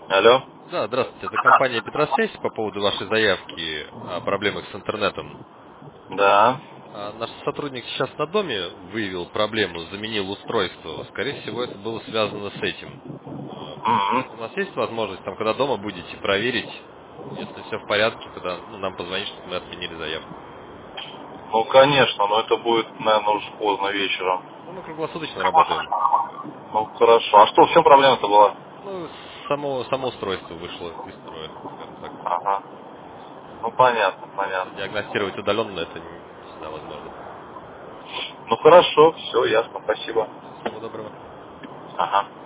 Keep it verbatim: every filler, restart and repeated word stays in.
Алло? Да, здравствуйте. Это компания Петросвязь по поводу вашей заявки о проблемах с интернетом. Да. А Наш сотрудник сейчас на доме выявил проблему, заменил устройство. Скорее всего, это было связано с этим. А, Мгм. У нас есть возможность, там, когда дома будете, проверить, если все в порядке, тогда ну, нам позвонить, чтобы мы отменили заявку. Ну, конечно, но это будет, наверное, уже поздно вечером. Ну, мы круглосуточно работаем. Ну, хорошо. А что, в чем проблема-то была? Ну, само, само устройство вышло из строя, скажем так. Ага. Ну, понятно, Просто понятно. диагностировать удаленно это не не всегда возможно. Ну, хорошо, все, ясно, спасибо. Всего доброго. Ага.